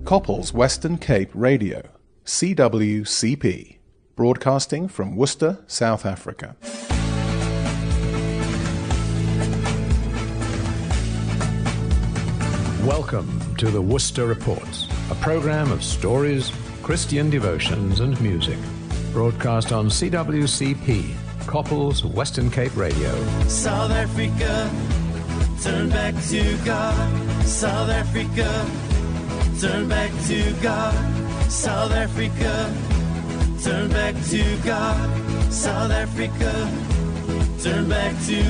Couples Western Cape Radio, CWCP, broadcasting from Worcester, South Africa. Welcome to the Worcester Reports, a program of stories, Christian devotions and music, broadcast on CWCP, Couples Western Cape Radio. South Africa, turn back to God. South Africa, turn back to God. South Africa, turn back to God. South Africa, turn back to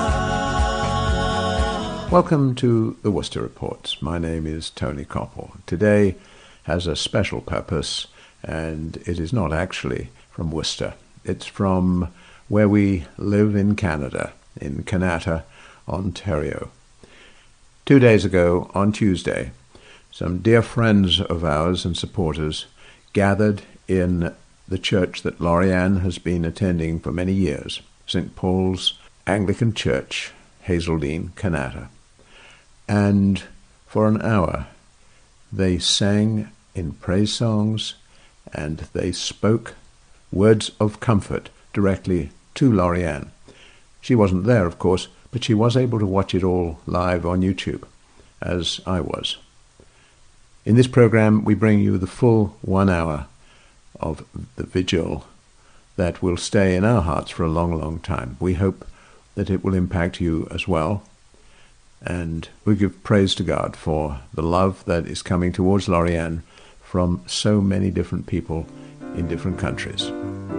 God. Welcome to the Worcester Reports. My name is Tony Koppel. Today has a special purpose, and it is not actually from Worcester. It's from where we live in Canada, in Kanata, Ontario. 2 days ago, on Tuesday, some dear friends of ours and supporters gathered in the church that Lorianne has been attending for many years, St. Paul's Anglican Church, Hazeldean, Kanata. And for an hour, they sang in praise songs and they spoke words of comfort directly to Lorianne. She wasn't there, of course, but she was able to watch it all live on YouTube, as I was. In this program, we bring you the full 1 hour of the vigil that will stay in our hearts for a long, long time. We hope that it will impact you as well. And we give praise to God for the love that is coming towards Lorianne from so many different people in different countries.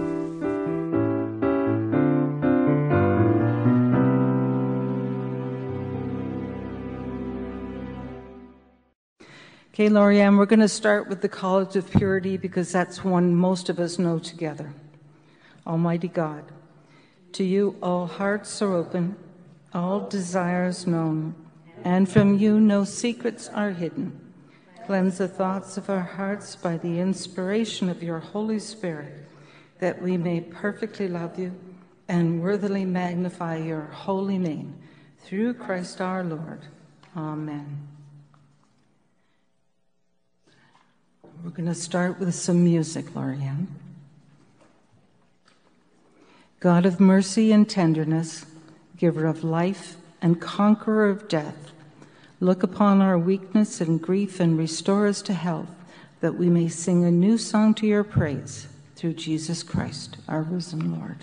Okay, Lorianne, we're going to start with the College of Purity because that's one most of us know together. Almighty God, to you all hearts are open, all desires known, and from you no secrets are hidden. Cleanse the thoughts of our hearts by the inspiration of your Holy Spirit, that we may perfectly love you and worthily magnify your holy name. Through Christ our Lord. Amen. We're going to start with some music, Lorianne. God of mercy and tenderness, giver of life and conqueror of death, look upon our weakness and grief and restore us to health, that we may sing a new song to your praise through Jesus Christ, our risen Lord.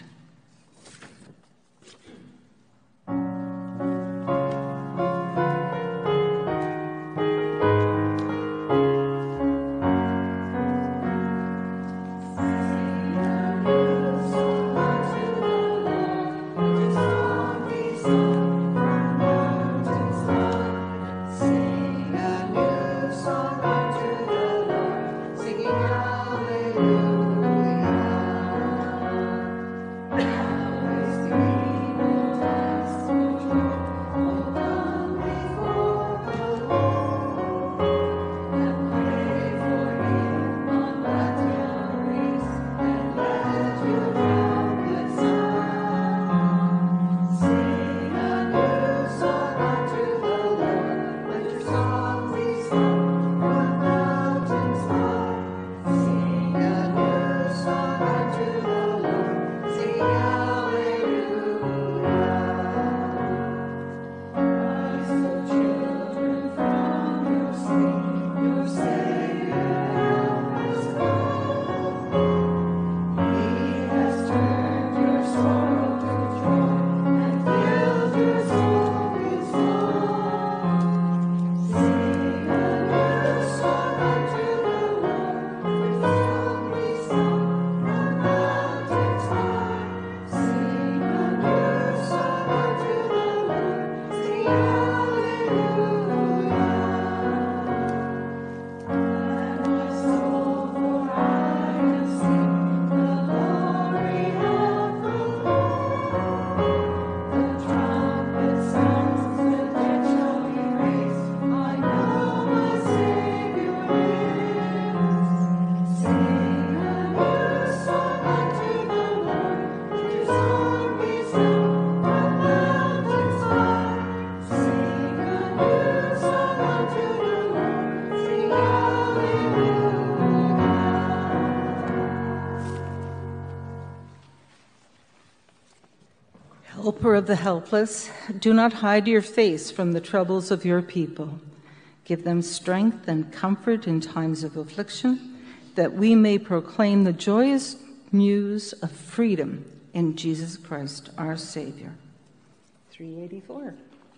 helper of the helpless, do not hide your face from the troubles of your people. Give them strength and comfort in times of affliction, that we may proclaim the joyous news of freedom in Jesus Christ, our Savior. 384.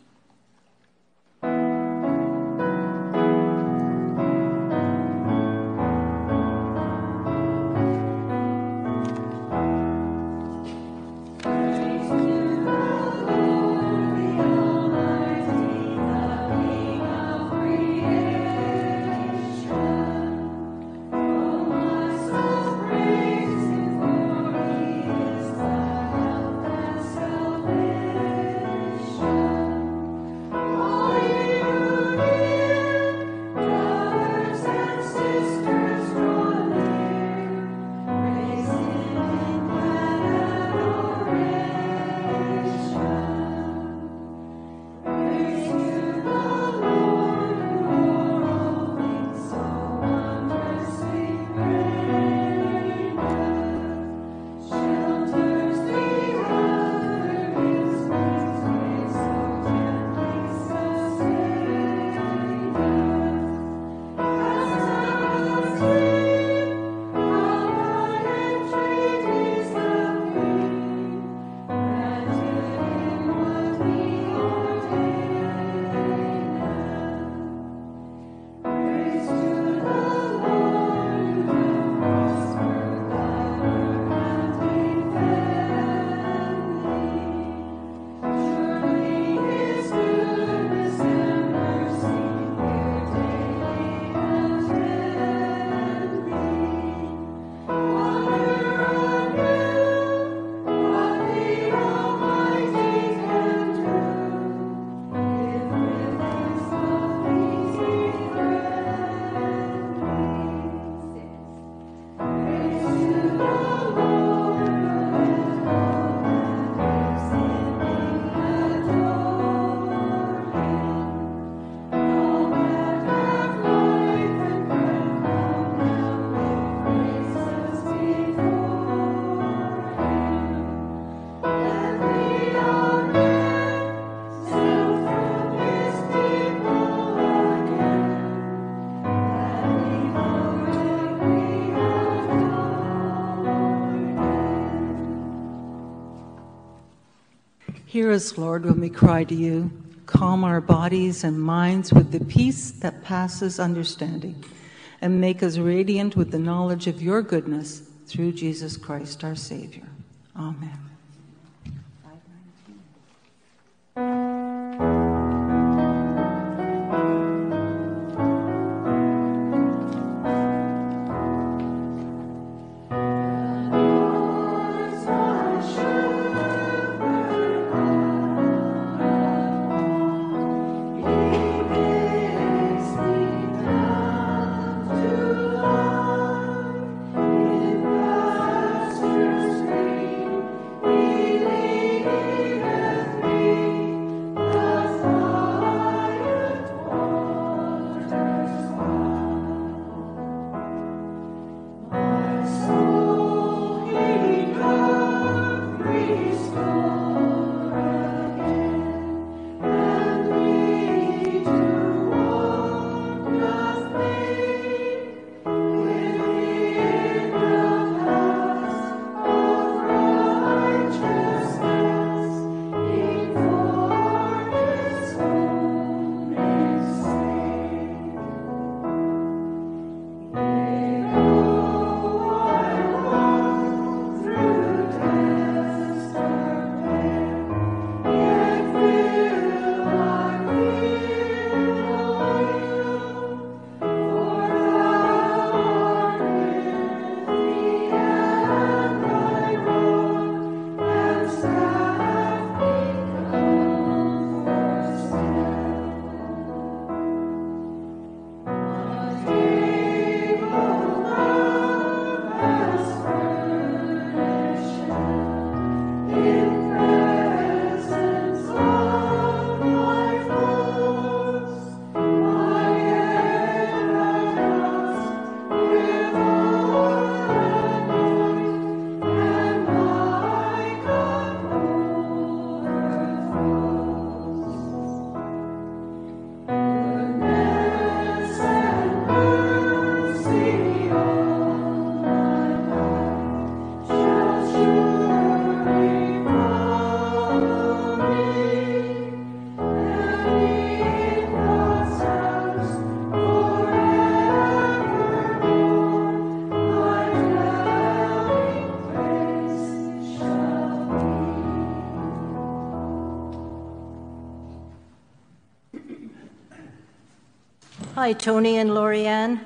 Hear us, Lord, when we cry to you. Calm our bodies and minds with the peace that passes understanding, and make us radiant with the knowledge of your goodness through Jesus Christ, our Savior. Amen. In Hi, Tony and Lorianne.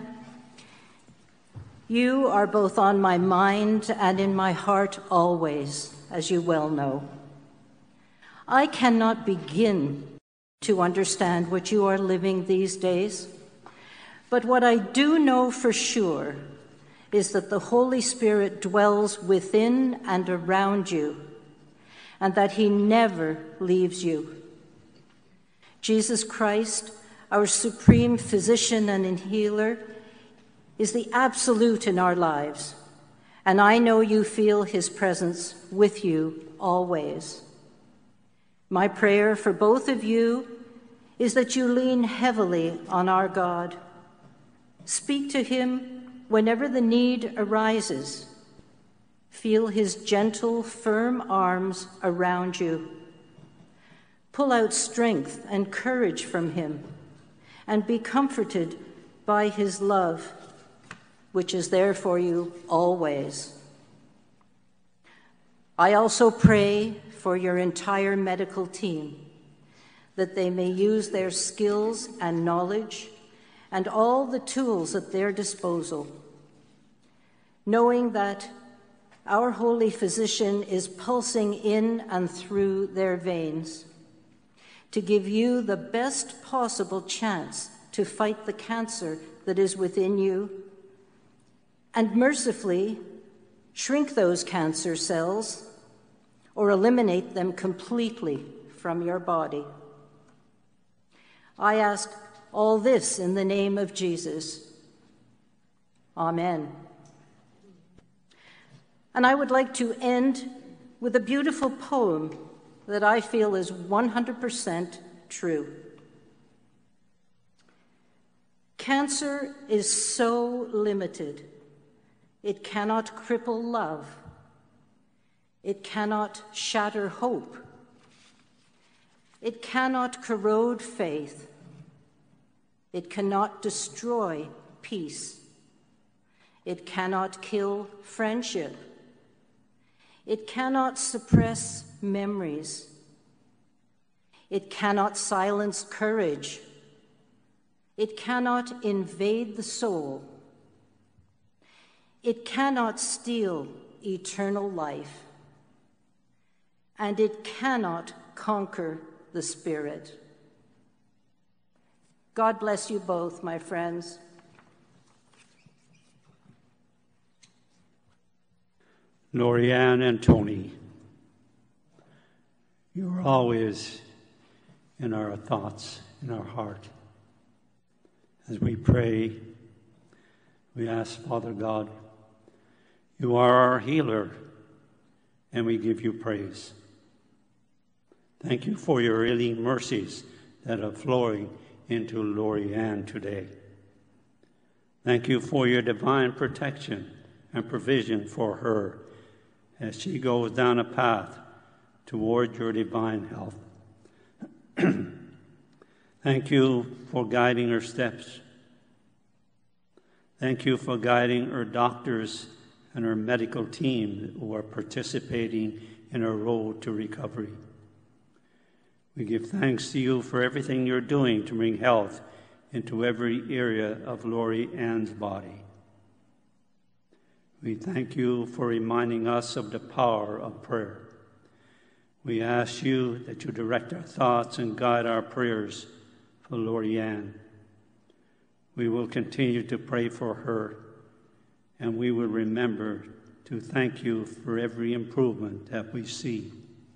You are both on my mind and in my heart always, as you well know. I cannot begin to understand what you are living these days, but what I do know for sure is that the Holy Spirit dwells within and around you, and that he never leaves you. Jesus Christ, our supreme physician and healer, is the absolute in our lives, and I know you feel his presence with you always. My prayer for both of you is that you lean heavily on our God. Speak to him whenever the need arises. Feel his gentle, firm arms around you. Pull out strength and courage from him, and be comforted by his love, which is there for you always. I also pray for your entire medical team, that they may use their skills and knowledge and all the tools at their disposal, knowing that our holy physician is pulsing in and through their veins to give you the best possible chance to fight the cancer that is within you, and mercifully shrink those cancer cells or eliminate them completely from your body. I ask all this in the name of Jesus. Amen. And I would like to end with a beautiful poem that I feel is 100% true. Cancer is so limited. It cannot cripple love. It cannot shatter hope. It cannot corrode faith. It cannot destroy peace. It cannot kill friendship. It cannot suppress memories. It cannot silence courage. It cannot invade the soul. It cannot steal eternal life. And it cannot conquer the spirit. God bless you both, my friends. Lorianne and Tony, you're always in our thoughts, in our heart. As we pray, we ask, Father God, you are our healer, and we give you praise. Thank you for your healing mercies that are flowing into Lorianne today. Thank you for your divine protection and provision for her as she goes down a path toward your divine health. Thank you for guiding her steps. Thank you for guiding her doctors and her medical team who are participating in her road to recovery. We give thanks to you for everything you're doing to bring health into every area of Lorianne's body. We thank you for reminding us of the power of prayer. We ask you that you direct our thoughts and guide our prayers for Lorianne. We will continue to pray for her, and we will remember to thank you for every improvement that we see.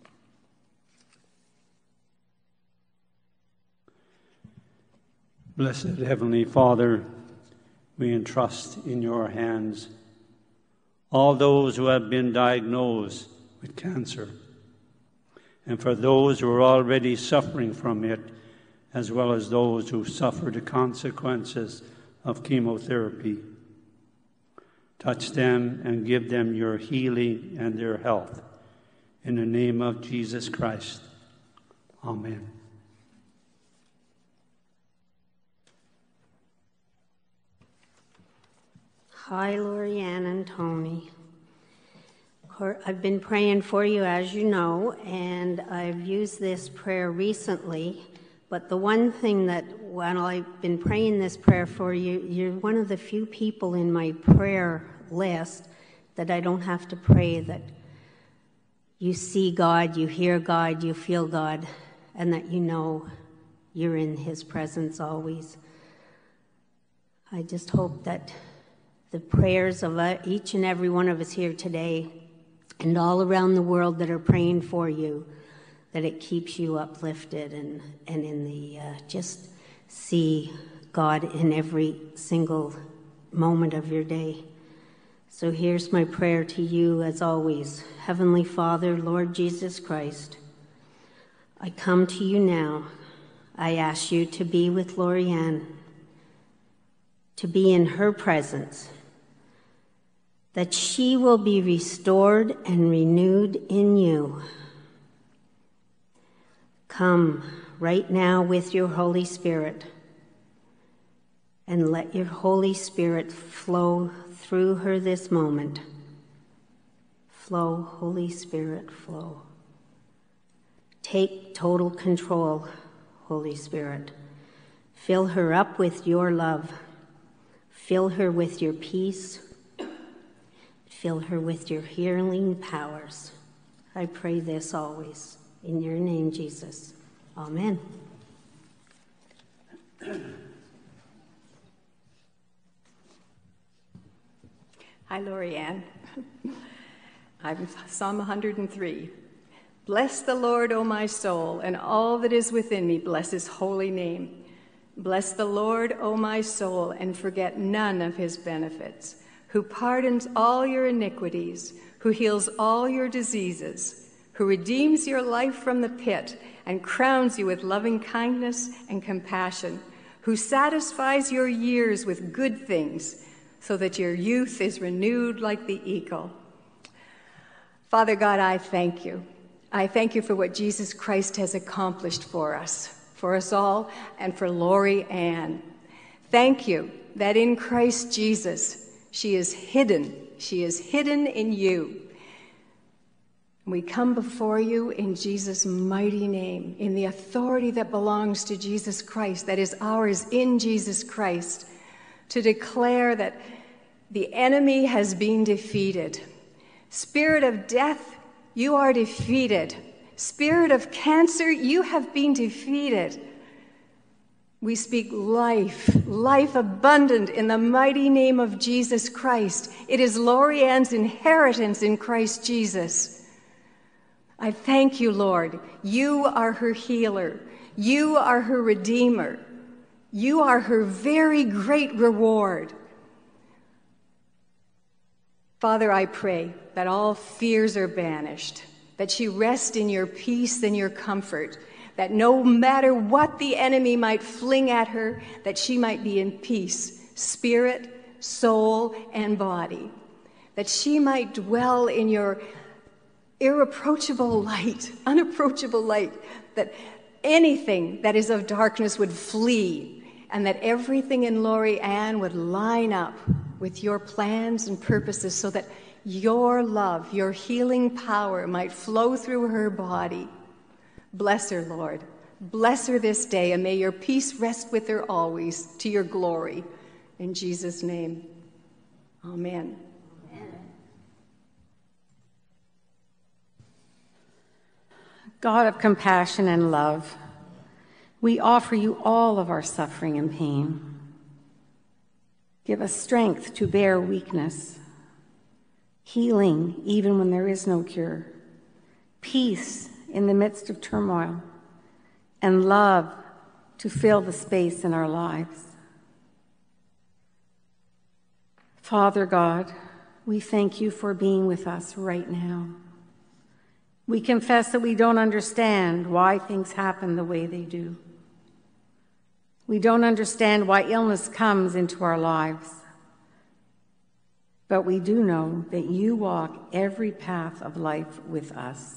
Blessed Heavenly Father, we entrust in your hands all those who have been diagnosed with cancer, and for those who are already suffering from it, as well as those who suffer the consequences of chemotherapy. Touch them and give them your healing and their health. In the name of Jesus Christ. Amen. Hi, Lorianne and Tony. I've been praying for you, as you know, and I've used this prayer recently, but the one thing that while I've been praying this prayer for you, you're one of the few people in my prayer list that I don't have to pray, that you see God, you hear God, you feel God, and that you know you're in His presence always. I just hope that the prayers of each and every one of us here today and all around the world that are praying for you, that it keeps you uplifted and in the just see God in every single moment of your day. So here's my prayer to you as always. Heavenly Father, Lord Jesus Christ, I come to you now. I ask you to be with Lorianne, to be in her presence, that she will be restored and renewed in you. Come right now with your Holy Spirit, and let your Holy Spirit flow through her this moment. Flow, Holy Spirit, flow. Take total control, Holy Spirit. Fill her up with your love. Fill her with your peace. Fill her with your healing powers. I pray this always. In your name, Jesus. Amen. Hi, Lorianne. I'm Psalm 103. Bless the Lord, O my soul, and all that is within me, bless his holy name. Bless the Lord, O my soul, and forget none of his benefits, who pardons all your iniquities, who heals all your diseases, who redeems your life from the pit and crowns you with loving kindness and compassion, who satisfies your years with good things, so that your youth is renewed like the eagle. Father God, I thank you. I thank you for what Jesus Christ has accomplished for us all, and for Lori Ann. Thank you that in Christ Jesus, she is hidden. She is hidden in you. We come before you in Jesus' mighty name, in the authority that belongs to Jesus Christ, that is ours in Jesus Christ, to declare that the enemy has been defeated. Spirit of death, you are defeated. Spirit of cancer, you have been defeated. We speak life, life abundant in the mighty name of Jesus Christ. It is Lorianne's inheritance in Christ Jesus. I thank you, Lord. You are her healer. You are her redeemer. You are her very great reward. Father, I pray that all fears are banished, that she rest in your peace and your comfort, that no matter what the enemy might fling at her, that she might be in peace, spirit, soul, and body, that she might dwell in your irreproachable light, unapproachable light, that anything that is of darkness would flee, and that everything in Lori Ann would line up with your plans and purposes, so that your love, your healing power might flow through her body. Bless her, Lord. Bless her this day, and may your peace rest with her always, to your glory. In Jesus' name, amen. God of compassion and love, we offer you all of our suffering and pain. Give us strength to bear weakness, healing even when there is no cure, peace in the midst of turmoil, and love to fill the space in our lives. Father God, we thank you for being with us right now. We confess that we don't understand why things happen the way they do. We don't understand why illness comes into our lives. But we do know that you walk every path of life with us.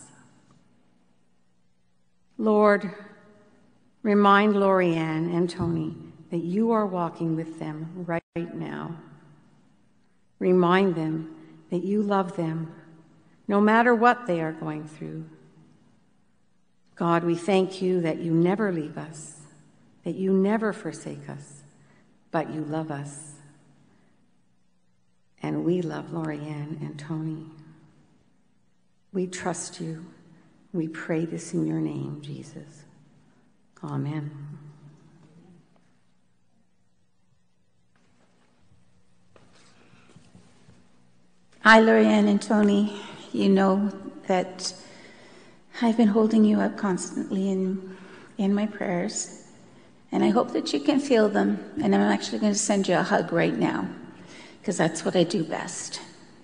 Lord, remind Lorianne and Tony that you are walking with them right now. Remind them that you love them, no matter what they are going through. God, we thank you that you never leave us, that you never forsake us, but you love us. And we love Lorianne and Tony. We trust you. We pray this in your name, Jesus. Amen. Hi, Lorianne and Tony. You know that I've been holding you up constantly in my prayers, and I hope that you can feel them. And I'm actually going to send you a hug right now, because that's what I do best.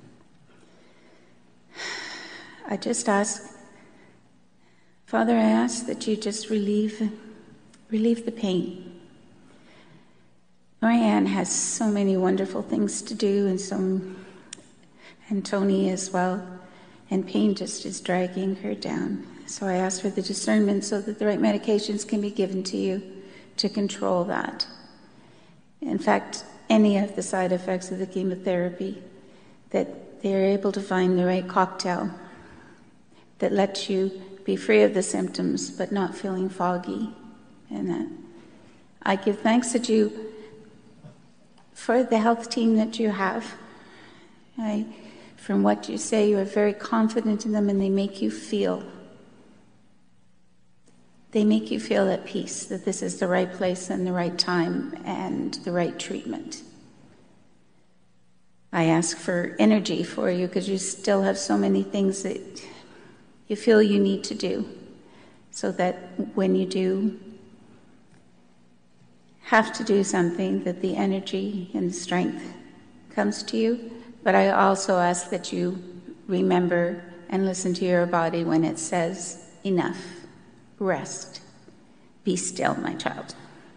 I just ask, Father, I ask that you just relieve the pain. Lorianne has so many wonderful things to do, and Tony as well, and pain just is dragging her down. So I ask for the discernment so that the right medications can be given to you to control that. In fact, any of the side effects of the chemotherapy, that they're able to find the right cocktail that lets you be free of the symptoms but not feeling foggy. And that I give thanks that you, for the health team that you have. From what you say, you are very confident in them, and they make you feel at peace, that this is the right place and the right time and the right treatment. I ask for energy for you, because you still have so many things that you feel you need to do, so that when you do have to do something, that the energy and the strength comes to you. But I also ask that you remember and listen to your body when it says, enough, rest, be still, my child.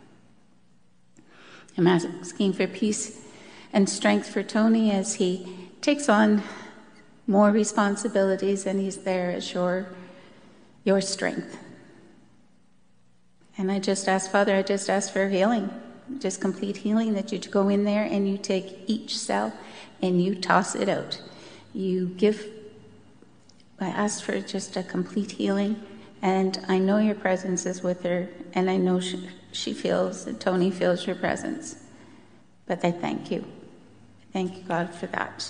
I'm asking for peace and strength for Tony as he takes on more responsibilities, and he's there as your strength. And I just ask, Father, I just ask for healing, just complete healing, that you go in there and you take each cell and you toss it out. I ask for just a complete healing, and I know your presence is with her, and I know she feels, and Tony feels your presence. But I thank you. Thank you, God, for that.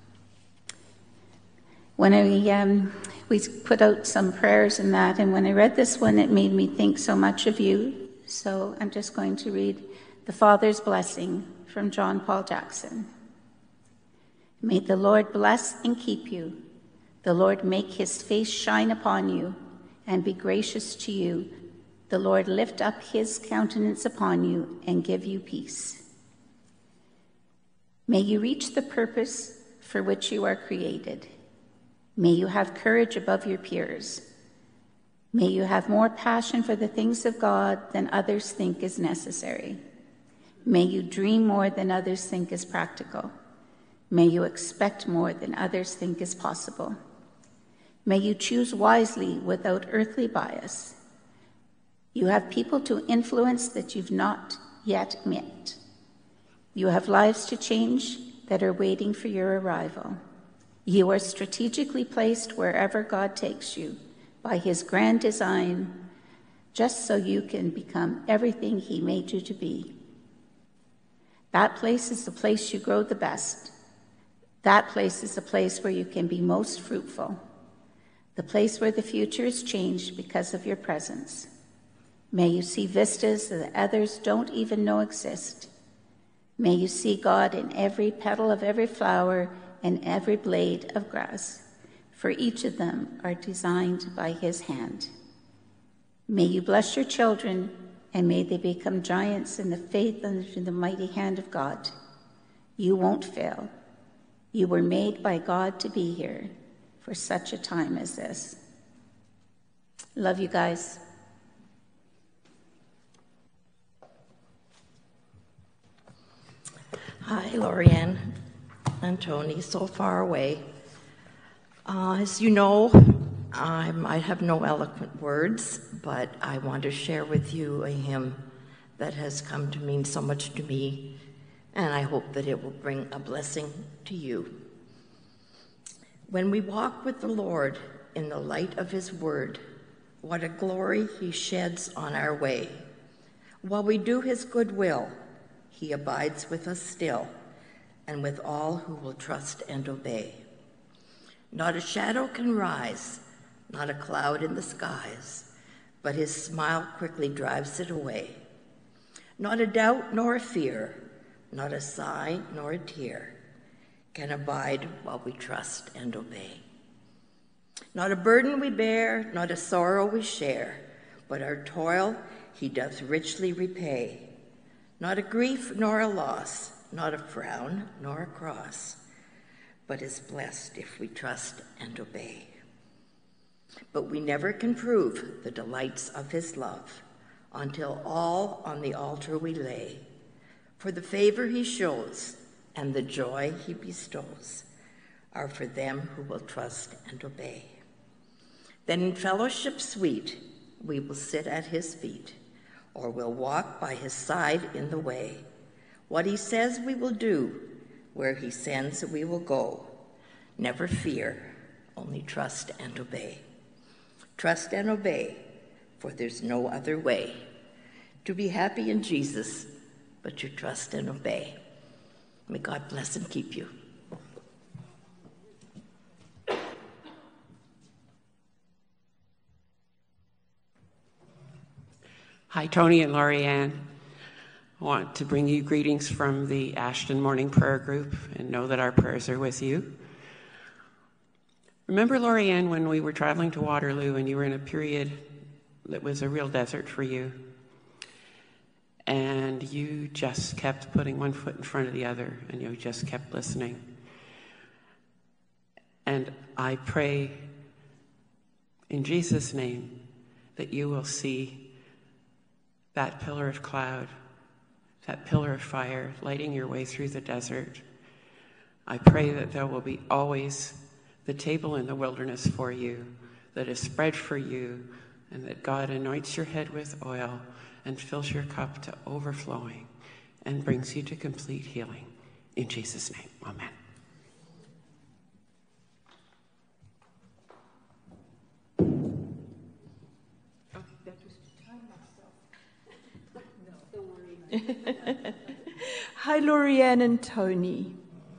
When we put out some prayers in that, and when I read this one, it made me think so much of you. So I'm just going to read the Father's blessing from John Paul Jackson. May the Lord bless and keep you. The Lord make his face shine upon you and be gracious to you. The Lord lift up his countenance upon you and give you peace. May you reach the purpose for which you are created. May you have courage above your peers. May you have more passion for the things of God than others think is necessary. May you dream more than others think is practical. May you expect more than others think is possible. May you choose wisely without earthly bias. You have people to influence that you've not yet met. You have lives to change that are waiting for your arrival. You are strategically placed wherever God takes you by his grand design, just so you can become everything he made you to be. That place is the place you grow the best. That place is the place where you can be most fruitful. The place where the future is changed because of your presence. May you see vistas that others don't even know exist. May you see God in every petal of every flower and every blade of grass, for each of them are designed by his hand. May you bless your children, and may they become giants in the faith under the mighty hand of God. You won't fail. You were made by God to be here for such a time as this. Love you guys. Hi, Lorianne and Tony, so far away. As you know, I have no eloquent words, but I want to share with you a hymn that has come to mean so much to me, and I hope that it will bring a blessing to you. When we walk with the Lord in the light of his word, what a glory he sheds on our way. While we do his good will, he abides with us still, and with all who will trust and obey. Not a shadow can rise, not a cloud in the skies, but his smile quickly drives it away. Not a doubt nor a fear, not a sigh nor a tear, can abide while we trust and obey. Not a burden we bear, not a sorrow we share, but our toil he doth richly repay. Not a grief nor a loss, not a frown nor a cross, but is blessed if we trust and obey. But we never can prove the delights of his love until all on the altar we lay. For the favor he shows and the joy he bestows are for them who will trust and obey. Then in fellowship sweet, we will sit at his feet, or will walk by his side in the way. What he says we will do, where he sends we will go. Never fear, only trust and obey. Trust and obey, for there's no other way to be happy in Jesus, but to trust and obey. May God bless and keep you. Hi, Tony and Lorianne. I want to bring you greetings from the Ashton Morning Prayer Group and know that our prayers are with you. Remember, Lorianne, when we were traveling to Waterloo and you were in a period that was a real desert for you, and you just kept putting one foot in front of the other, and you just kept listening. And I pray in Jesus' name that you will see that pillar of cloud, that pillar of fire lighting your way through the desert. I pray that there will be always the table in the wilderness for you, that is spread for you, and that God anoints your head with oil and fills your cup to overflowing and brings you to complete healing. In Jesus' name, amen. Hi, Lorianne and Tony.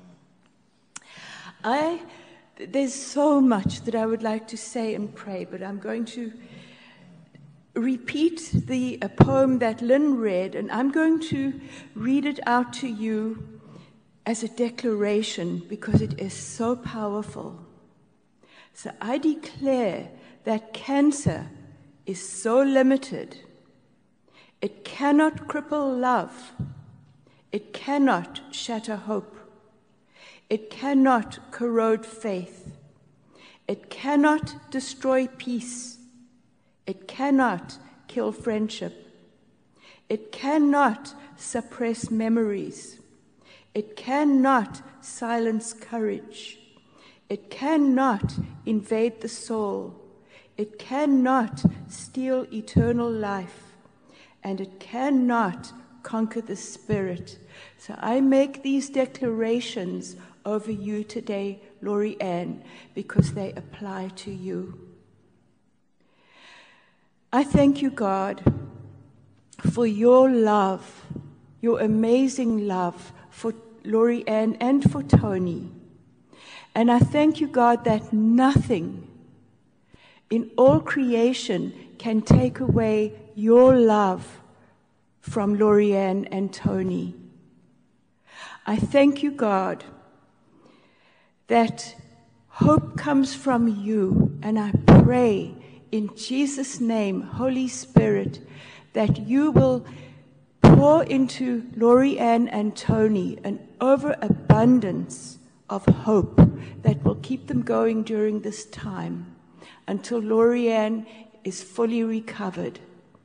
There's so much that I would like to say and pray, but I'm going to repeat a poem that Lynn read, and I'm going to read it out to you as a declaration because it is so powerful. So I declare that cancer is so limited. It cannot cripple love. It cannot shatter hope. It cannot corrode faith. It cannot destroy peace. It cannot kill friendship. It cannot suppress memories. It cannot silence courage. It cannot invade the soul. It cannot steal eternal life. And it cannot conquer the spirit. So I make these declarations over you today, Lorianne, because they apply to you. I thank you, God, for your love, your amazing love for Lorianne and for Tony. And I thank you, God, that nothing in all creation can take away your love from Lorianne and Tony. I thank you, God, that hope comes from you, and I pray in Jesus' name, Holy Spirit, that you will pour into Lorianne and Tony an overabundance of hope that will keep them going during this time until Lorianne is fully recovered.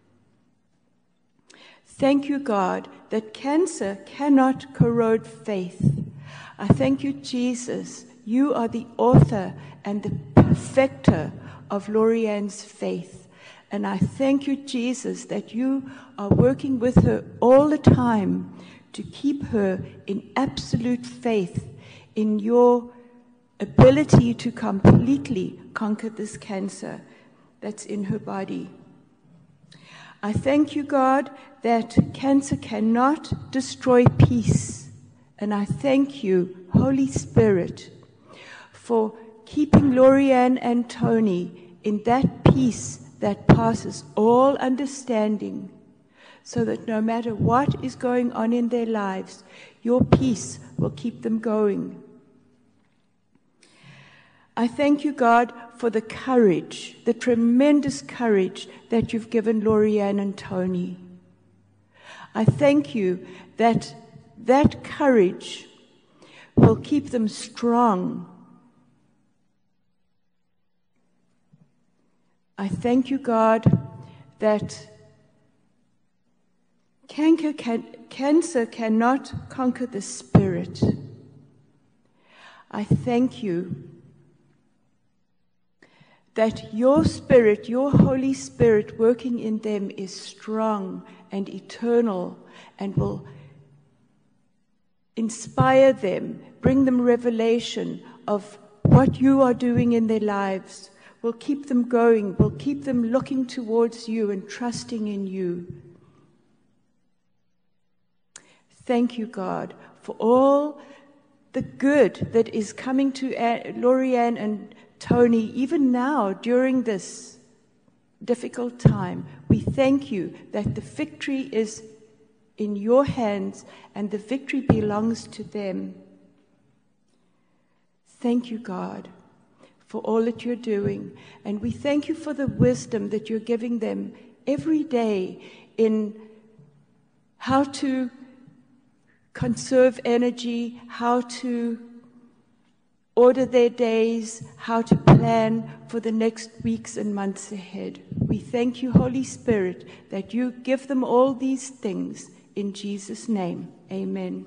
Thank you, God, that cancer cannot corrode faith. I thank you, Jesus. You are the author and the perfecter of Lorianne's faith. And I thank you, Jesus, that you are working with her all the time to keep her in absolute faith in your ability to completely conquer this cancer that's in her body. I thank you, God, that cancer cannot destroy peace. And I thank you, Holy Spirit, for keeping Lorianne and Tony in that peace that passes all understanding, so that no matter what is going on in their lives, your peace will keep them going. I thank you, God, for the courage, the tremendous courage that you've given Lorianne and Tony. I thank you that that courage will keep them strong. I thank you, God, that cancer cannot conquer the spirit. I thank you that your Spirit, your Holy Spirit working in them is strong and eternal and will inspire them, bring them revelation of what you are doing in their lives, will keep them going, will keep them looking towards you and trusting in you. Thank you, God, for all the good that is coming to Lorianne and Tony, even now, during this difficult time. We thank you that the victory is in your hands and the victory belongs to them. Thank you, God, for all that you're doing. And we thank you for the wisdom that you're giving them every day in how to conserve energy, how to order their days, how to plan for the next weeks and months ahead. We thank you, Holy Spirit, that you give them all these things. In Jesus' name, amen.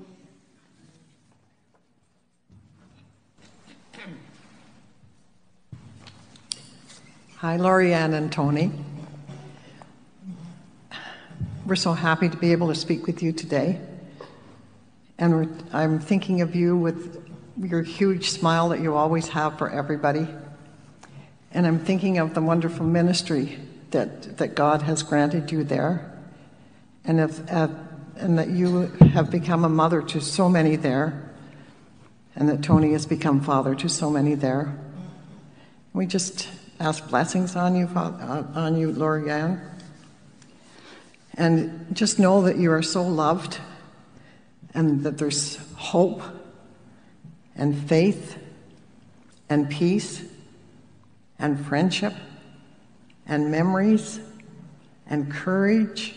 Hi, Lorianne and Tony. We're so happy to be able to speak with you today. And I'm thinking of you with your huge smile that you always have for everybody. And I'm thinking of the wonderful ministry that God has granted you there, and that you have become a mother to so many there, and that Tony has become father to so many there. We just ask blessings on you, Lorianne. And just know that you are so loved, and that there's hope and faith and peace and friendship and memories and courage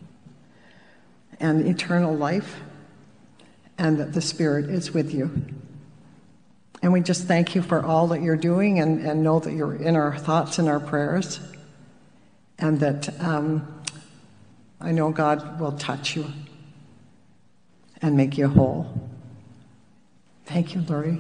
and eternal life, and that the Spirit is with you. And we just thank you for all that you're doing, and know that you're in our thoughts and our prayers, and that I know God will touch you and make you whole. Thank you, Lori.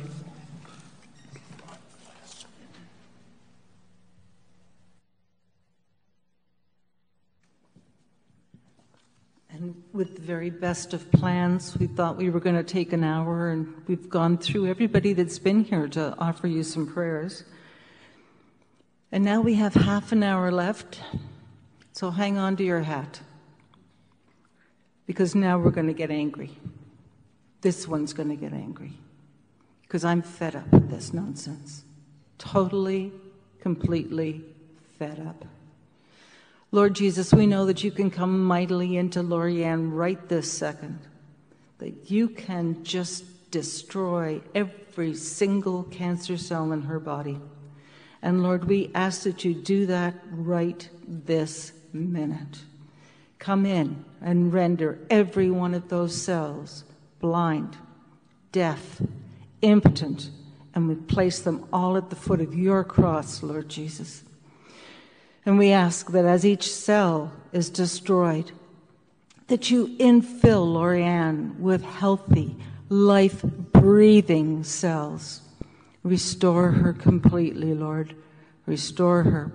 And with the very best of plans, we thought we were going to take an hour, and we've gone through everybody that's been here to offer you some prayers. And now we have half an hour left, so hang on to your hat, because now we're going to get angry. This one's going to get angry, because I'm fed up with this nonsense. Totally, completely fed up. Lord Jesus, we know that you can come mightily into Lorianne right this second, that you can just destroy every single cancer cell in her body. And Lord, we ask that you do that right this minute. Come in and render every one of those cells blind, deaf, impotent, and we place them all at the foot of your cross, Lord Jesus. And we ask that as each cell is destroyed, that you infill Lorianne with healthy, life-breathing cells. Restore her completely, Lord. Restore her.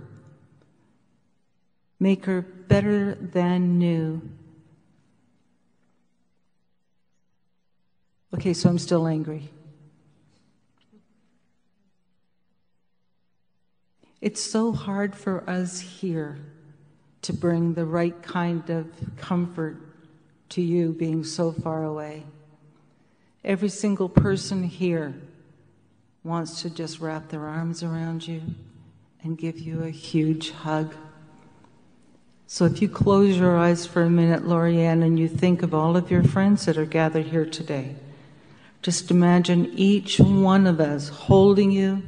Make her better than new. Okay, so I'm still angry. It's so hard for us here to bring the right kind of comfort to you being so far away. Every single person here wants to just wrap their arms around you and give you a huge hug. So if you close your eyes for a minute, Lorianne, and you think of all of your friends that are gathered here today, just imagine each one of us holding you,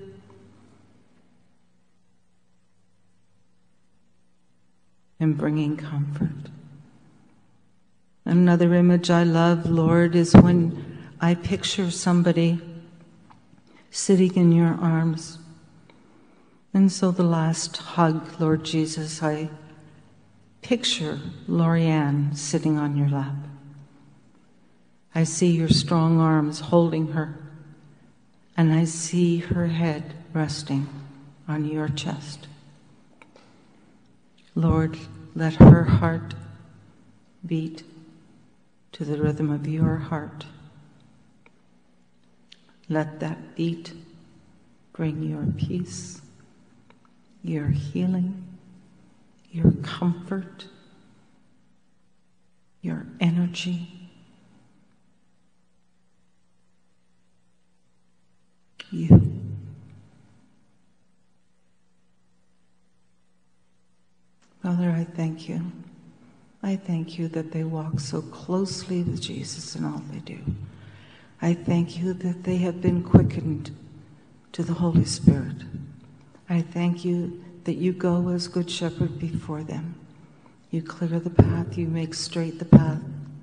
and bringing comfort. Another image I love, Lord, is when I picture somebody sitting in your arms. And so the last hug, Lord Jesus, I picture Lorianne sitting on your lap. I see your strong arms holding her, and I see her head resting on your chest. Lord, let her heart beat to the rhythm of your heart. Let that beat bring your peace, your healing, your comfort, your energy. You. Father, I thank you. I thank you that they walk so closely with Jesus in all they do. I thank you that they have been quickened to the Holy Spirit. I thank you that you go as Good Shepherd before them. You clear the path, you make straight the path.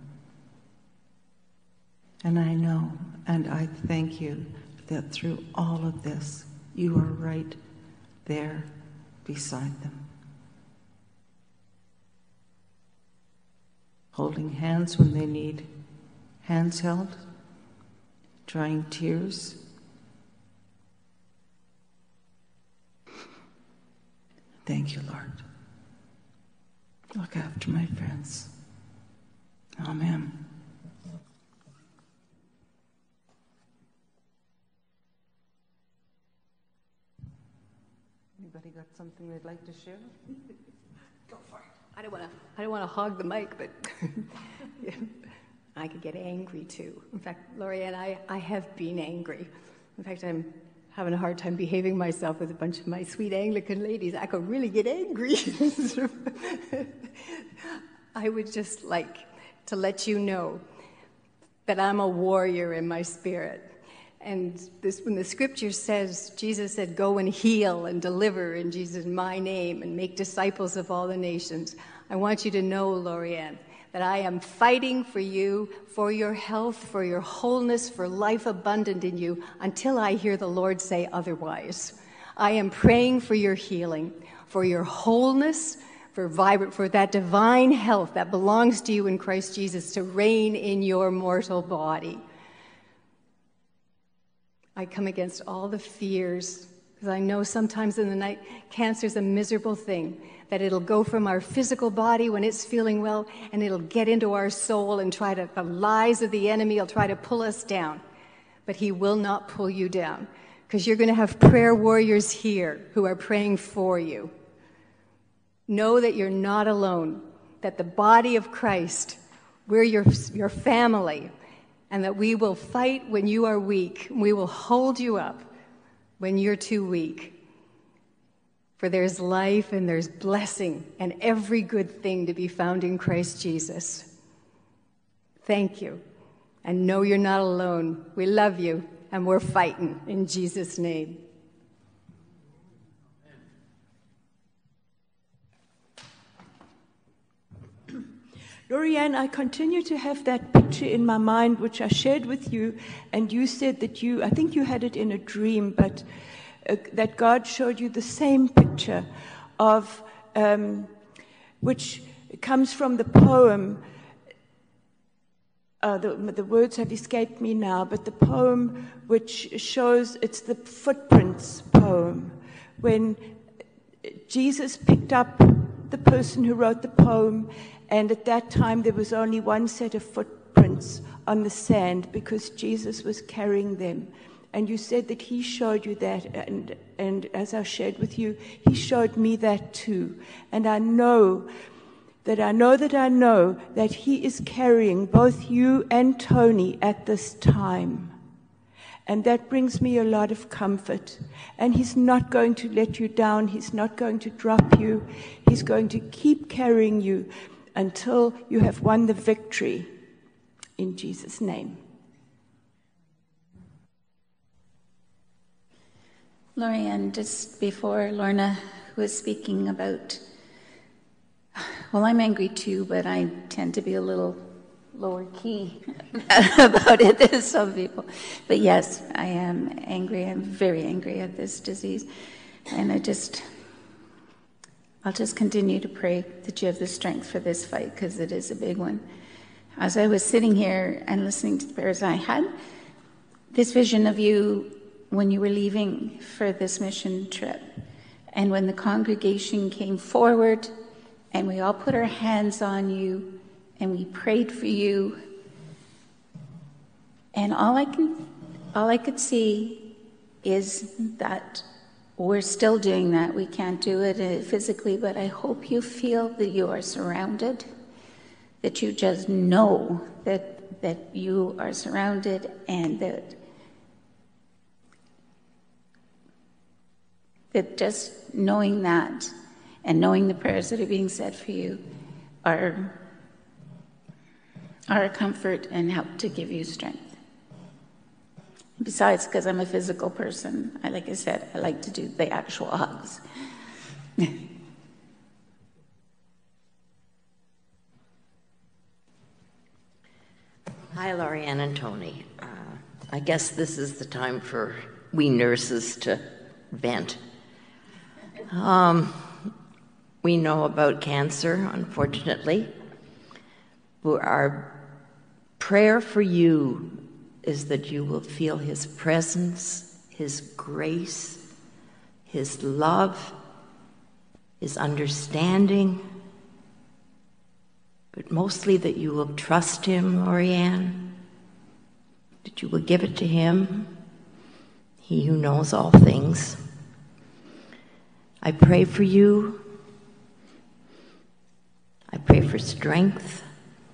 And I know, and I thank you that through all of this, you are right there beside them. Holding hands when they need hands held, drying tears. Thank you, Lord. Look after my friends. Amen. Anybody got something they'd like to share? Go for it. I don't want to hog the mic, but I could get angry too. In fact, Lorianne, I have been angry. In fact, I'm having a hard time behaving myself with a bunch of my sweet Anglican ladies. I could really get angry. I would just like to let you know that I'm a warrior in my spirit. And this, when the scripture says, Jesus said, go and heal and deliver in Jesus' my name and make disciples of all the nations, I want you to know, Lorianne, that I am fighting for you, for your health, for your wholeness, for life abundant in you, until I hear the Lord say otherwise. I am praying for your healing, for your wholeness, for that divine health that belongs to you in Christ Jesus to reign in your mortal body. I come against all the fears, because I know sometimes in the night, cancer is a miserable thing, that it'll go from our physical body when it's feeling well, and it'll get into our soul and the lies of the enemy will try to pull us down. But he will not pull you down, because you're going to have prayer warriors here who are praying for you. Know that you're not alone, that the body of Christ, we're your family, and that we will fight when you are weak. We will hold you up when you're too weak. For there's life and there's blessing and every good thing to be found in Christ Jesus. Thank you. And know you're not alone. We love you and we're fighting in Jesus' name. Lorianne, I continue to have that picture in my mind, which I shared with you, and you said that I think you had it in a dream, but that God showed you the same picture of, which comes from the poem, the words have escaped me now, but the poem which shows, it's the Footprints poem, when Jesus picked up the person who wrote the poem, and at that time, there was only one set of footprints on the sand because Jesus was carrying them. And you said that he showed you that, and as I shared with you, he showed me that too. And I know that he is carrying both you and Tony at this time. And that brings me a lot of comfort. And he's not going to let you down. He's not going to drop you. He's going to keep carrying you until you have won the victory. In Jesus' name. Lorianne, just before Lorna was speaking about, well, I'm angry too, but I tend to be a little lower key about it than some people. But yes, I am angry. I'm very angry at this disease. And I'll just continue to pray that you have the strength for this fight, because it is a big one. As I was sitting here and listening to the prayers, I had this vision of you when you were leaving for this mission trip. And when the congregation came forward and we all put our hands on you and we prayed for you. And all I could see is that we're still doing that. We can't do it physically, but I hope you feel that you are surrounded, that you just know that you are surrounded, and that just knowing that and knowing the prayers that are being said for you are a comfort and help to give you strength. Besides, because I'm a physical person, like I said, I like to do the actual hugs. Hi, Lorianne and Tony. I guess this is the time for we nurses to vent. We know about cancer, unfortunately. Our prayer for you is that you will feel his presence, his grace, his love, his understanding, but mostly that you will trust him, Lorianne, that you will give it to him, he who knows all things. I pray for you. I pray for strength.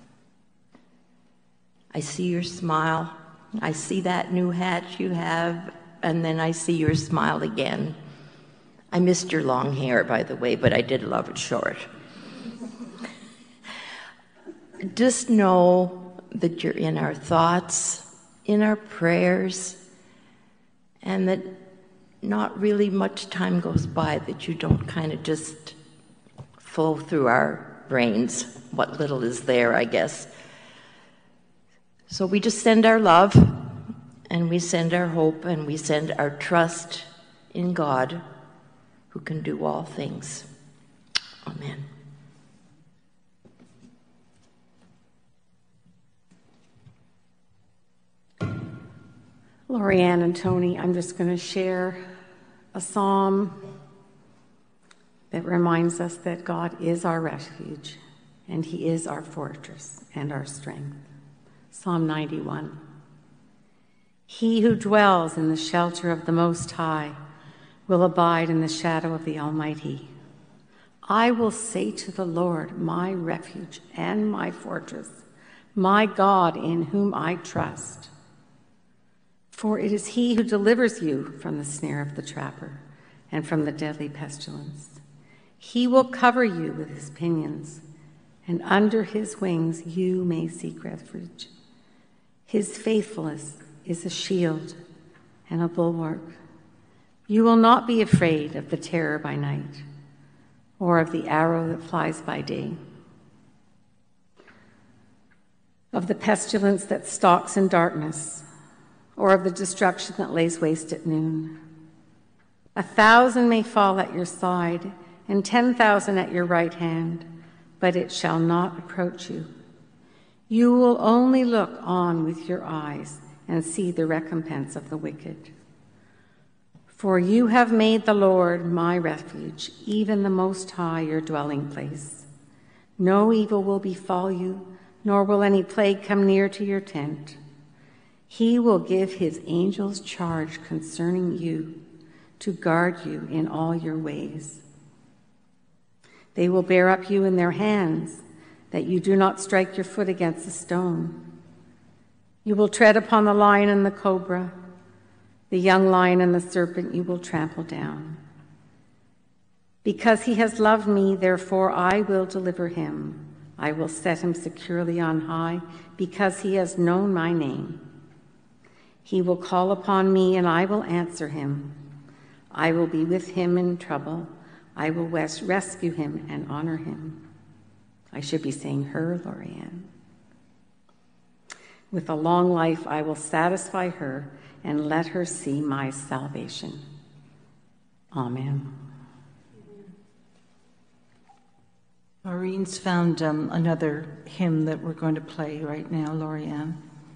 I see your smile. I see that new hat you have, and then I see your smile again. I missed your long hair, by the way, but I did love it short. Just know that you're in our thoughts, in our prayers, and that not really much time goes by that you don't kind of just flow through our brains, what little is there, I guess. So we just send our love, and we send our hope, and we send our trust in God, who can do all things. Amen. Lorianne and Tony, I'm just going to share a psalm that reminds us that God is our refuge, and he is our fortress and our strength. Psalm 91. He who dwells in the shelter of the Most High will abide in the shadow of the Almighty. I will say to the Lord, my refuge and my fortress, my God in whom I trust. For it is he who delivers you from the snare of the trapper and from the deadly pestilence. He will cover you with his pinions, and under his wings you may seek refuge. His faithfulness is a shield and a bulwark. You will not be afraid of the terror by night, or of the arrow that flies by day, of the pestilence that stalks in darkness, or of the destruction that lays waste at noon. 1,000 may fall at your side, and 10,000 at your right hand, but it shall not approach you. You will only look on with your eyes and see the recompense of the wicked. For you have made the Lord my refuge, even the Most High your dwelling place. No evil will befall you, nor will any plague come near to your tent. He will give his angels charge concerning you to guard you in all your ways. They will bear up you in their hands, that you do not strike your foot against a stone. You will tread upon the lion and the cobra, the young lion and the serpent you will trample down. Because he has loved me, therefore I will deliver him. I will set him securely on high, because he has known my name. He will call upon me, and I will answer him. I will be with him in trouble. I will rescue him and honor him. I should be saying her, Lorianne. With a long life I will satisfy her and let her see my salvation. Amen. Maureen's found another hymn that we're going to play right now, Lorianne.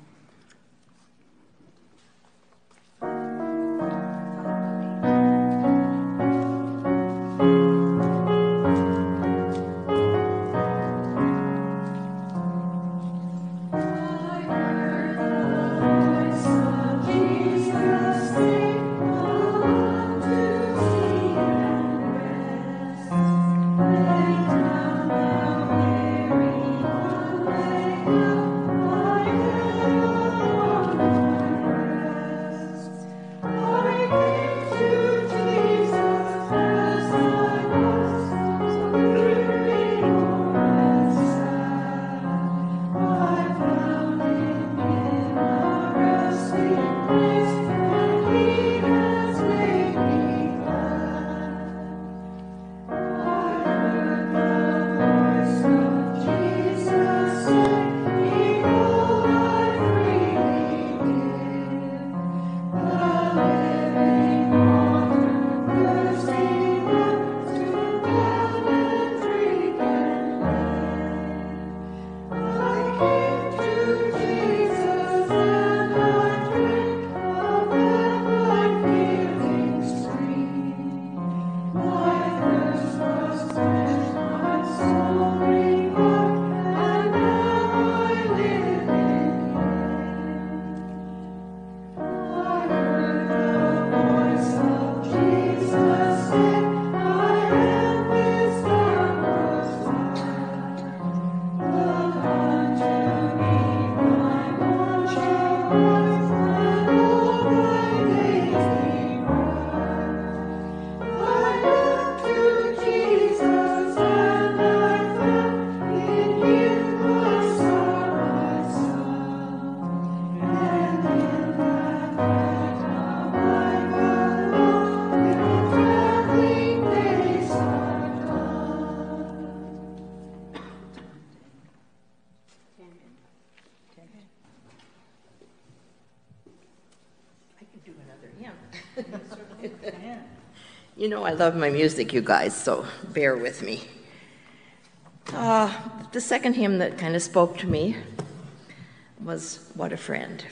You know, I love my music, you guys, so bear with me. The second hymn that kind of spoke to me was What a Friend.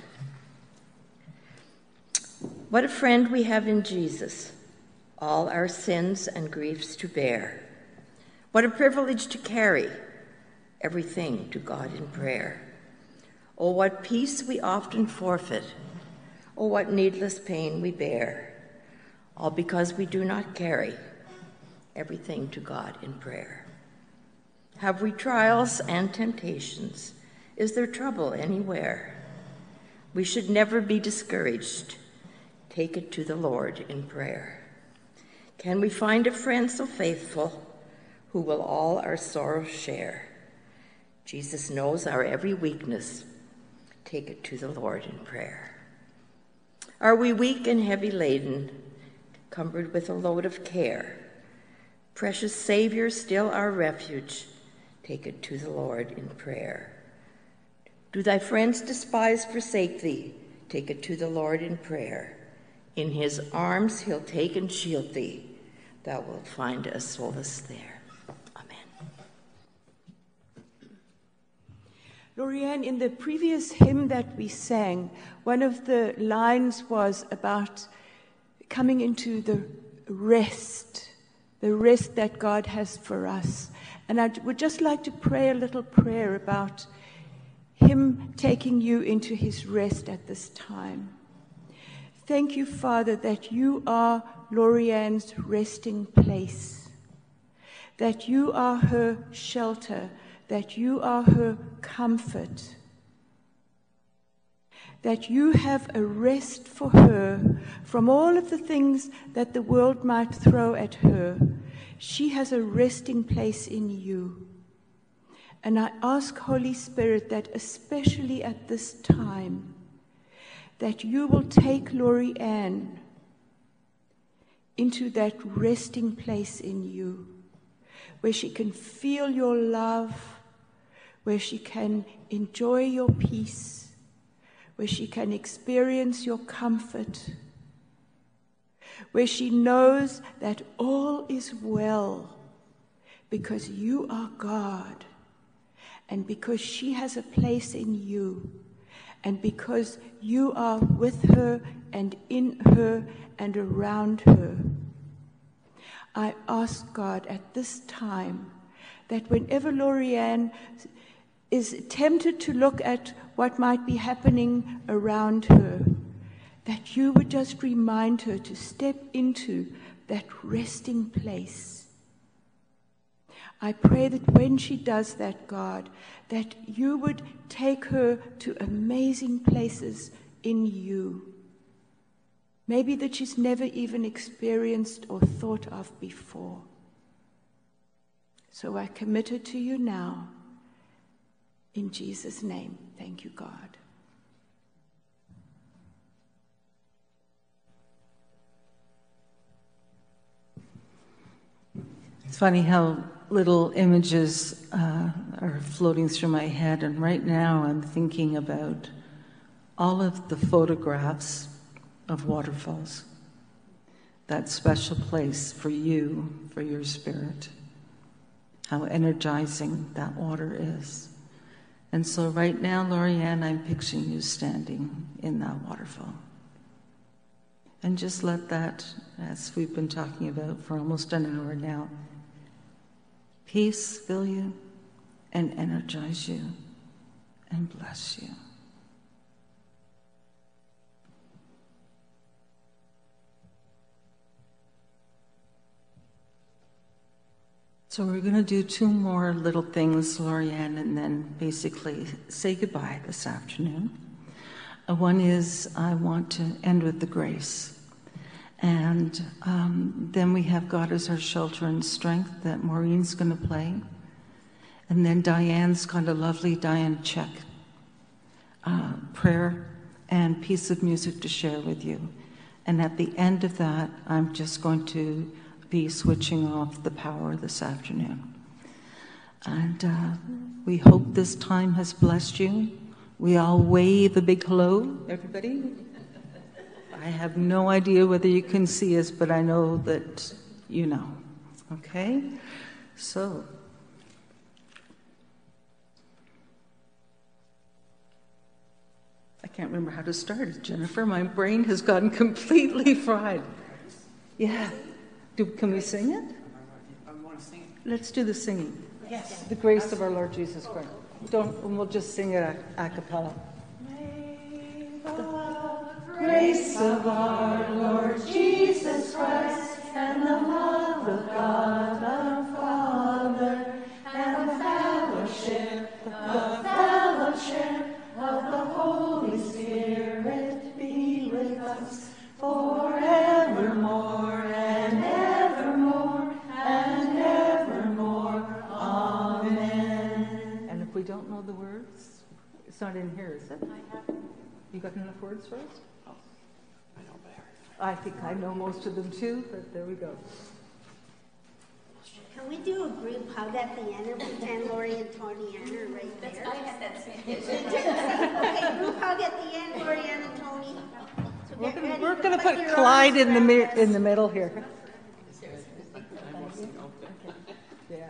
What a friend we have in Jesus, all our sins and griefs to bear. What a privilege to carry everything to God in prayer. Oh, what peace we often forfeit. Oh, what needless pain we bear. All because we do not carry everything to God in prayer. Have we trials and temptations? Is there trouble anywhere? We should never be discouraged. Take it to the Lord in prayer. Can we find a friend so faithful who will all our sorrows share? Jesus knows our every weakness. Take it to the Lord in prayer. Are we weak and heavy laden, cumbered with a load of care? Precious Savior, still our refuge, take it to the Lord in prayer. Do thy friends despise, forsake thee? Take it to the Lord in prayer. In his arms he'll take and shield thee. Thou wilt find a solace there. Amen. Lorianne, in the previous hymn that we sang, one of the lines was about coming into the rest that God has for us. And I would just like to pray a little prayer about him taking you into his rest at this time. Thank you, Father, that you are Lorianne's resting place, that you are her shelter, that you are her comfort, that you have a rest for her from all of the things that the world might throw at her. She has a resting place in you. And I ask, Holy Spirit, that especially at this time, that you will take Lorianne into that resting place in you, where she can feel your love, where she can enjoy your peace, where she can experience your comfort, where she knows that all is well because you are God, and because she has a place in you, and because you are with her and in her and around her. I ask God at this time that whenever Lorianne is tempted to look at what might be happening around her, that you would just remind her to step into that resting place. I pray that when she does that, God, that you would take her to amazing places in you, maybe that she's never even experienced or thought of before. So I commit her to you now. In Jesus' name, thank you, God. It's funny how little images are floating through my head, and right now I'm thinking about all of the photographs of waterfalls, that special place for you, for your spirit, how energizing that water is. And so right now, Lorianne, I'm picturing you standing in that waterfall. And just let that, as we've been talking about for almost an hour now, peace fill you and energize you and bless you. So we're going to do two more little things, Lorianne, and then basically say goodbye this afternoon. One is I want to end with the grace. And then we have God as our shelter and strength that Maureen's going to play. And then Diane's got a lovely Diane Check prayer and piece of music to share with you. And at the end of that, I'm just going to be switching off the power this afternoon. And we hope this time has blessed you. We all wave a big hello, everybody. I have no idea whether you can see us, but I know that you know. Okay? So. I can't remember how to start it, Jennifer. My brain has gotten completely fried. Yeah. Can we sing it? I want to sing it. Let's do the singing. Yes. The grace of our Lord Jesus Christ. We'll just sing it a cappella. Grace of our Lord Jesus Christ, and the love of God our Father, and the fellowship of the Holy Spirit be with us forevermore and evermore and evermore. Amen. And if we don't know the words, it's not in here, is it? I have. You got enough words for us? I think I know most of them too, but there we go. Can we do a group hug at the end and pretend Lori and Tony Ann are right there? I had that same Okay, group hug at the end, Lori Ann and Tony. So we're going to put Clyde in the middle here. Yeah.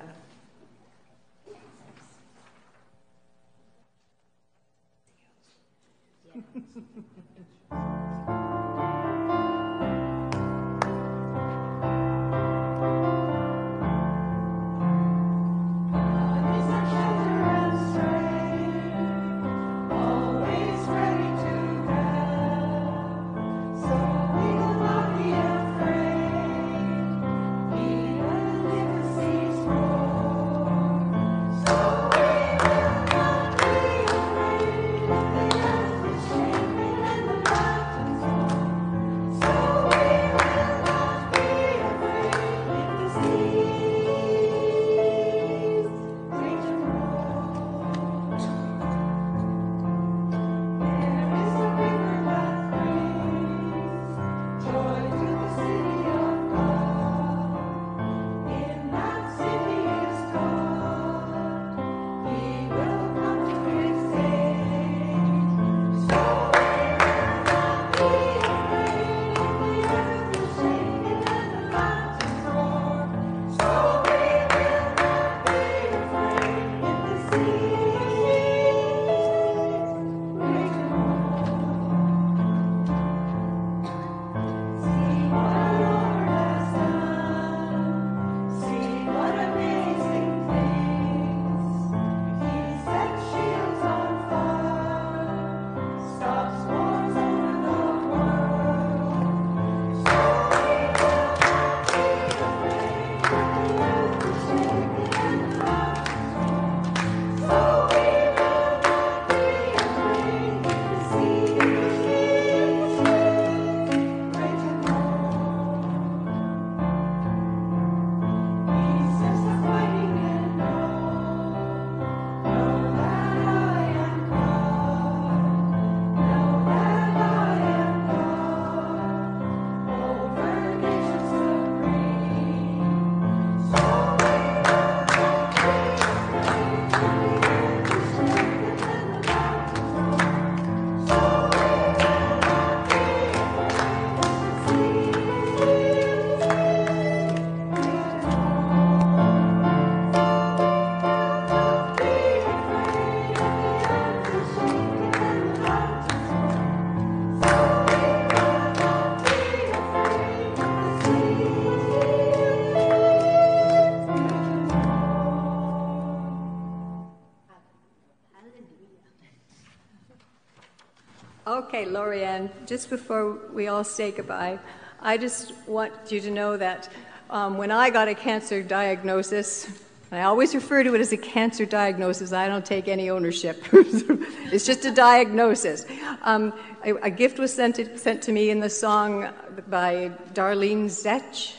Okay, Lorianne, just before we all say goodbye, I just want you to know that when I got a cancer diagnosis, I always refer to it as a cancer diagnosis. I don't take any ownership. It's just a diagnosis. A gift was sent to me in the song by Darlene Zech,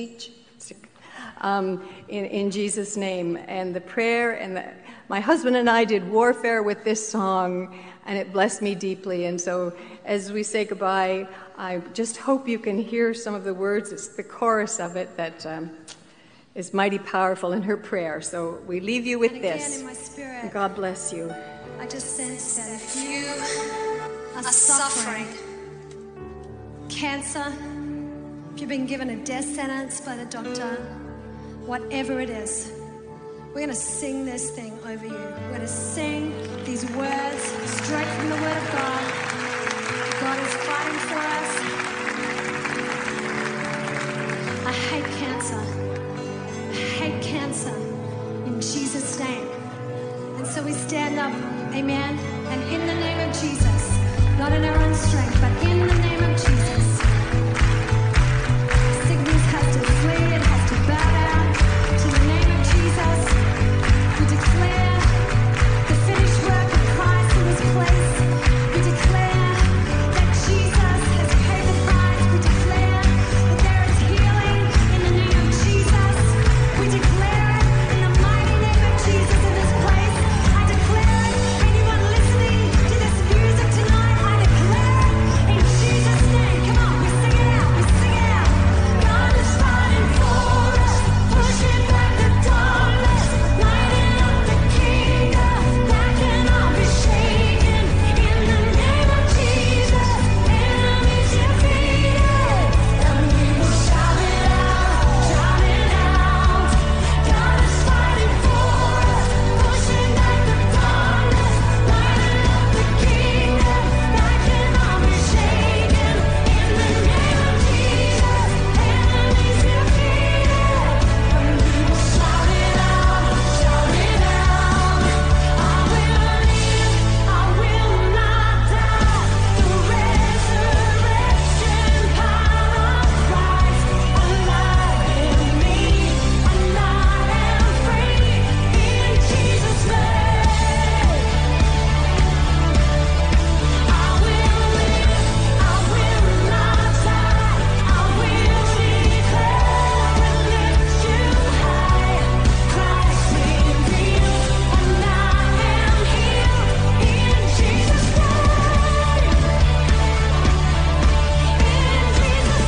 in Jesus' name. And the prayer, and my husband and I did warfare with this song, and it blessed me deeply. And so as we say goodbye, I just hope you can hear some of the words. It's the chorus of it that is mighty powerful in her prayer. So we leave you with this. In my spirit, God bless you. I just sense that if you are suffering cancer, if you've been given a death sentence by the doctor, whatever it is, we're going to sing this thing over you. We're going to sing these words straight from the Word of God. God is fighting for us. I hate cancer. I hate cancer in Jesus' name. And so we stand up, amen, and in the name of Jesus, not in our own strength, but in the name of Jesus, sickness has to flee, it has to bow down to the name of Jesus. We declare the finished work of Christ in this place. We declare that Jesus has paid the price. We declare that there is healing in the name of Jesus. We declare it in the mighty name of Jesus in this place. I declare it. Anyone listening to this music tonight, I declare it in Jesus' name. Come on, we sing it out. We sing it out. God is fighting for us, pushing back the darkness, lighting up the kingdom that cannot be shaken. In the name of Jesus, enemies defeated, and we will shout it out, shout it out. God is fighting for us, pushing back the darkness, lighting up the kingdom that cannot be shaken. In the name of Jesus, enemies defeated, and we will shout it out, shout it out. I will live, I will not die. The resurrection power of Christ alive in me, and I am free in Jesus' name. I will live, I will not die. I will declare and lift you high. Christ revealed, and I am healed in Jesus' name. In Jesus'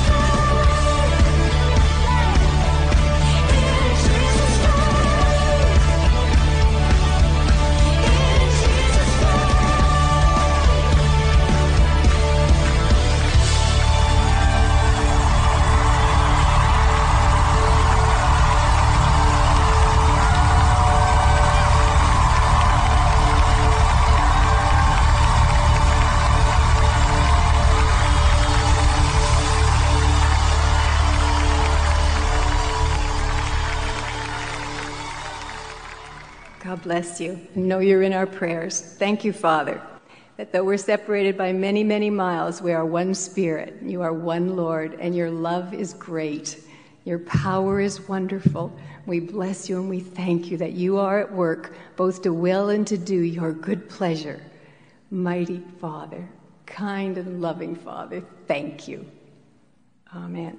God bless you. I know you're in our prayers. Thank you, Father, that though we're separated by many, many miles, we are one Spirit. You are one Lord, and your love is great. Your power is wonderful. We bless you and we thank you that you are at work, both to will and to do your good pleasure. Mighty Father, kind and loving Father, thank you. Amen.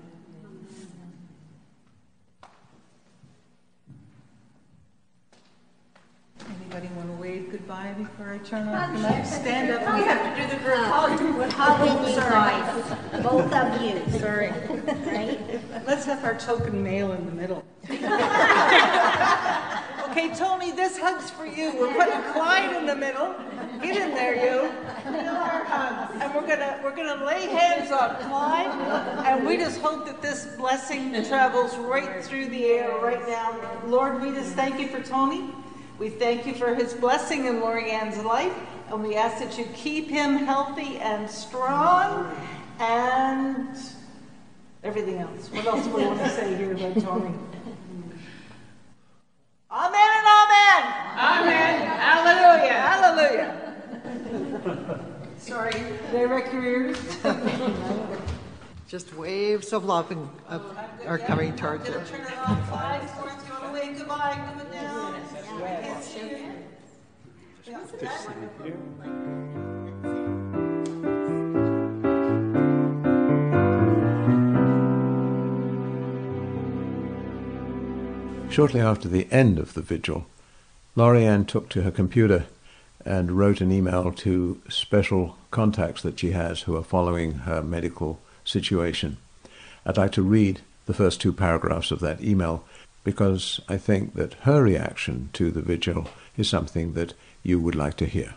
Anybody want to wave goodbye before I turn off the mic? Stand up. We have to do the group hug. We're hugging you guys, both of you. Sorry. Right? Let's have our token male in the middle. Okay, Tony, this hug's for you. We're putting Clyde in the middle. Get in there, you. Feel our hugs. And we're gonna lay hands on Clyde, and we just hope that this blessing travels right through the air right now. Lord, we just thank you for Tony. We thank you for his blessing in Lorianne's life, and we ask that you keep him healthy and strong and everything else. What else do we want to say here about Tony? Amen and amen. Amen. Hallelujah. Hallelujah. Sorry, did I wreck your ears? Just waves of love are coming towards you. Turn it off. 5, 4, 3, away. Goodbye. Coming down. Shortly after the end of the vigil, Lori-Ann took to her computer and wrote an email to special contacts that she has who are following her medical situation. I'd like to read the first 2 paragraphs of that email because I think that her reaction to the vigil is something that you would like to hear.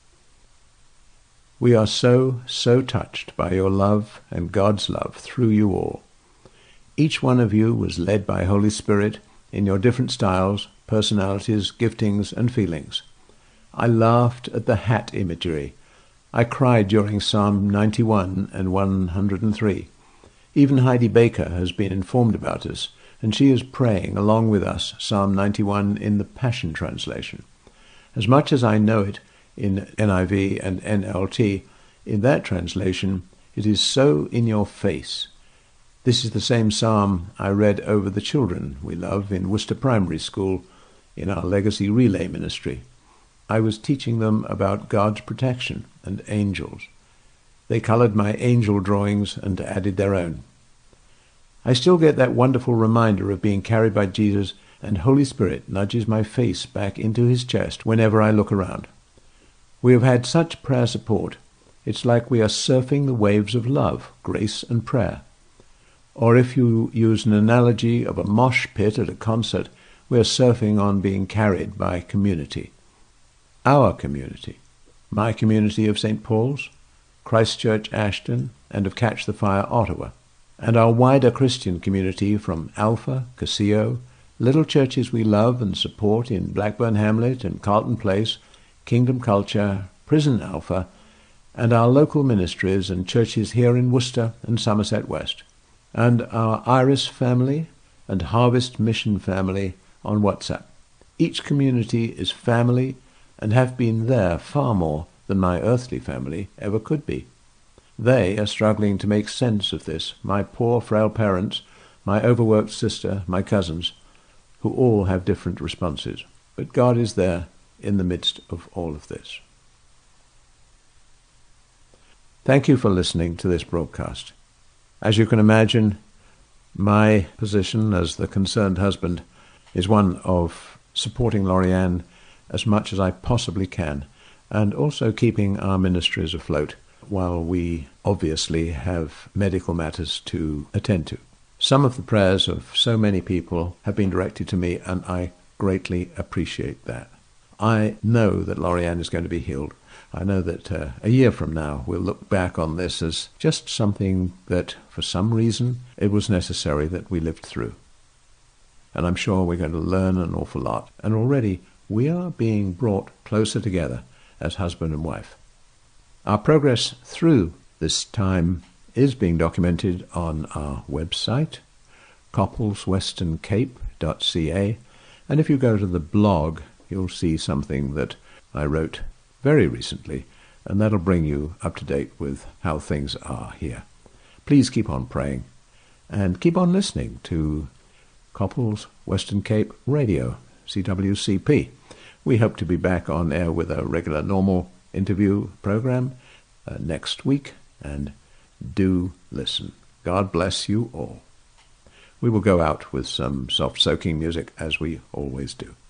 We are so touched by your love and God's love through you all. Each one of you was led by Holy Spirit in your different styles, personalities, giftings, and feelings. I laughed at the hat imagery. I cried during Psalm 91 and 103. Even Heidi Baker has been informed about us, and she is praying along with us Psalm 91 in the Passion Translation. As much as I know it in NIV and NLT, in that translation, it is so in your face. This is the same psalm I read over the children we love in Worcester Primary School in our Legacy Relay Ministry. I was teaching them about God's protection and angels. They colored my angel drawings and added their own. I still get that wonderful reminder of being carried by Jesus, and Holy Spirit nudges my face back into his chest whenever I look around. We have had such prayer support. It's like we are surfing the waves of love, grace, and prayer. Or if you use an analogy of a mosh pit at a concert, we are surfing on being carried by community. Our community. My community of St. Paul's, Christchurch Ashton, and of Catch the Fire Ottawa. And our wider Christian community from Alpha, Casio, little churches we love and support in Blackburn Hamlet and Carlton Place, Kingdom Culture, Prison Alpha, and our local ministries and churches here in Worcester and Somerset West. And our Iris family and Harvest Mission family on WhatsApp. Each community is family and have been there far more than my earthly family ever could be. They are struggling to make sense of this, my poor frail parents, my overworked sister, my cousins, who all have different responses. But God is there in the midst of all of this. Thank you for listening to this broadcast. As you can imagine, my position as the concerned husband is one of supporting Lori-Ann as much as I possibly can, and also keeping our ministries afloat while we obviously have medical matters to attend to. Some of the prayers of so many people have been directed to me, and I greatly appreciate that. I know that Lori-Ann is going to be healed. I know that a year from now we'll look back on this as just something that, for some reason, it was necessary that we lived through. And I'm sure we're going to learn an awful lot. And already we are being brought closer together as husband and wife. Our progress through this time is being documented on our website, coppleswesterncape.ca, and if you go to the blog, you'll see something that I wrote very recently, and that'll bring you up to date with how things are here. Please keep on praying, and keep on listening to Copples Western Cape Radio, CWCP. We hope to be back on air with a regular normal interview program next week, and do listen. God bless you all. We will go out with some soft soaking music as we always do.